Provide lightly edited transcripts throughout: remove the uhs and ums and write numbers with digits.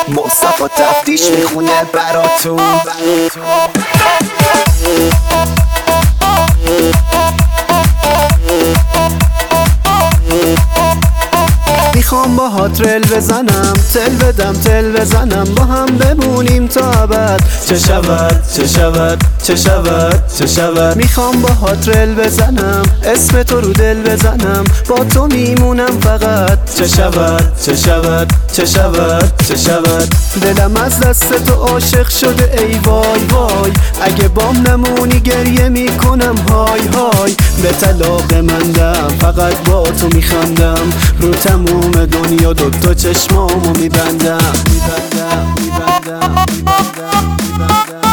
مصطفی تفتیش میخونه براتون. میخوام با ها ترل بزنم، تل بدم تل بزنم، با هم بمونیم تا ابد. چه شود چه شود چه شود چه شود. میخوام با ها ترل بزنم، اسم تو رو دل بزنم، با تو میمونم فقط. چه شود چه شود چه شود چه شود. دلم از دست تو عاشق شده ای وای وای، اگه بام نمونی گریه میکنم های های. به طلاق مندم فقط با تو میخندم، رو تموم دنیا دوتا چشمامو میبندم میبندم میبندم میبندم میبندم.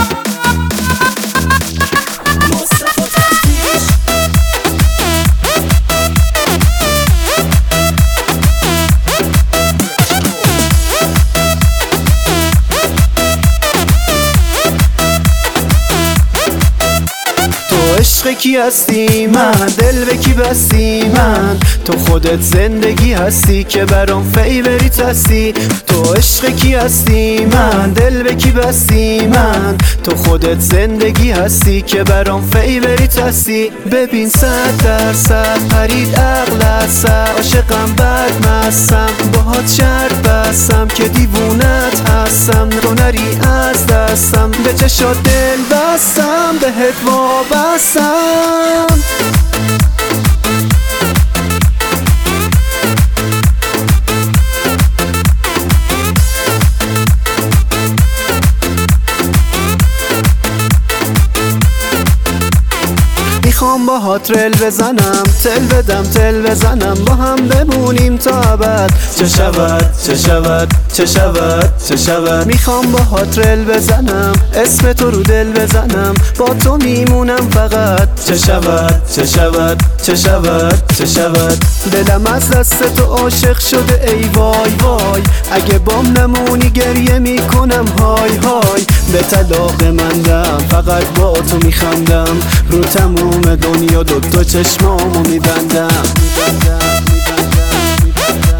عشق کی هستی من، دل به کی بستی من، تو خودت زندگی هستی که برام فیوریت هستی. تو عشق کی هستی من، دل به کی بستی من، تو خودت زندگی هستی که برام فیوریت هستی. ببین 100% پرید عقل سر، عاشقم بد مستم، باهات شرط بستم که دیوونت هستم، تو نری از دستم، به چشات دل بستم، بهت وابستم. میخوام با ها ترل بزنم، تل بدم تل بزنم، با هم بمونیم تا ابد. چه شود چه شود چه شود چه شود. میخوام با ها ترل بزنم، اسم تو رو دل بزنم، با تو میمونم فقط. چه شود چه شود چه شود چه شود. دلم از دست تو عاشق شده ای وای وای، اگه بام نمونی گریه میکنم های های. به طلاق مندم فقط با تو میخندم، رو تموم دنیا دوتا چشمامو میبندم میبندم میبندم میبندم.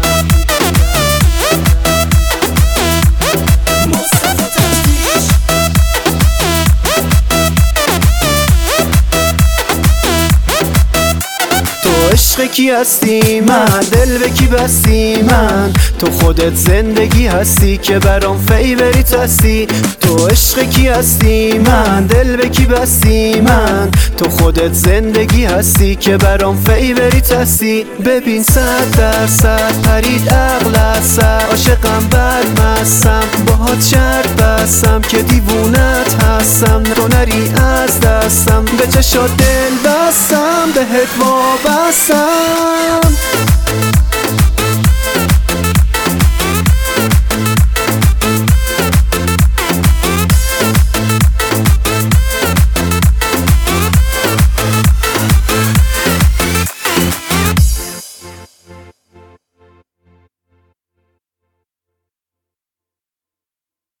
عشق کی هستی من، دل به کی بستی من، تو خودت زندگی هستی که برام فیوریت هستی. تو عشق کی هستی من، دل به کی بستی من، تو خودت زندگی هستی که برام فیوریت هستی. ببین 100% پرید عقل سر، عاشقم بد مستم، باهات شرط بستم که دیوونت هستم، تو نری از دستم، به چشات دل بستم، بهت وابستم.